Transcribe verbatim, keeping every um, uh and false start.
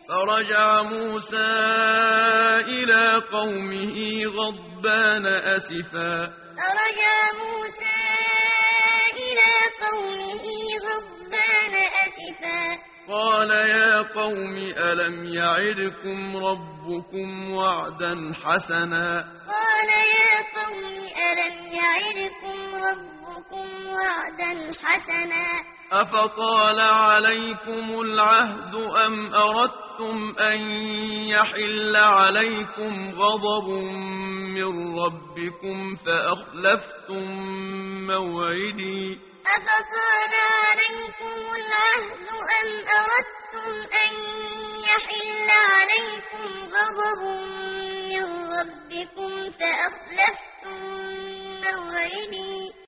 فرجع موسى إلى قومه غضبان أسفا فرجع موسى إلى قومه غضبان أسفا قال يا قوم ألم يعدكم ربكم وعدا حسنا قال يا قوم ألم يعدكم ربكم وعدا حسنا أفطال عليكم العهد أم أردتم أن يحل عليكم غضب من ربكم فأخلفتم موعدي أفطال عليكم العهد أم أردتم أن يحل عليكم غضب من ربكم فأخلفتم موعدي